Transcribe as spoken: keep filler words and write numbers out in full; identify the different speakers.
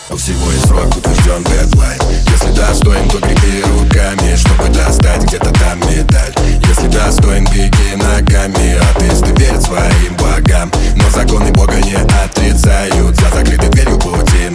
Speaker 1: У всего есть срок, утвержден дедлайн. Если достоин, то крепи руками, чтобы достать где-то там медаль. Если достоин, беги ногами. Атеисты верят своим богам, но законы Бога не отрицают. За закрытой дверью пути